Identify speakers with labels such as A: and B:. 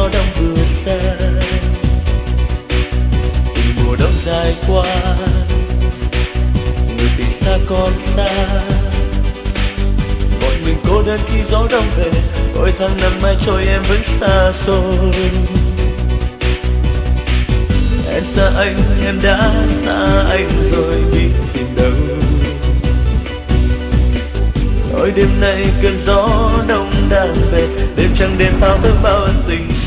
A: gió đông vừa xa. Từng mùa đông dài qua, người tình xa còn ta. Bọn mình cô đơn khi gió đông về, ôi tháng năm mai trôi em vẫn xa xôi. Em xa anh, em đã xa anh rồi, biết tìm đâu. Ôi đêm nay cơn gió đông đang về, đêm trăng đêm pháo thức bao ân tình